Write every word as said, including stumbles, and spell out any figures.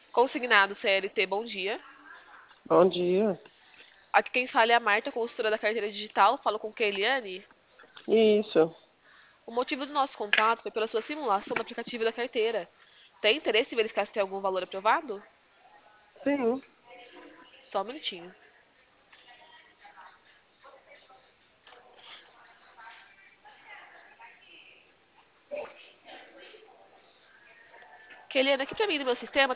Consignado C L T, bom dia. Bom dia. Aqui quem fala é a Marta, consultora da carteira digital. Falo com Keiliane. Isso. O motivo do nosso contato foi pela sua simulação do aplicativo da carteira. Tem interesse em verificar se tem algum valor aprovado? Sim. Só um minutinho. Keiliane, aqui pra mim no meu sistema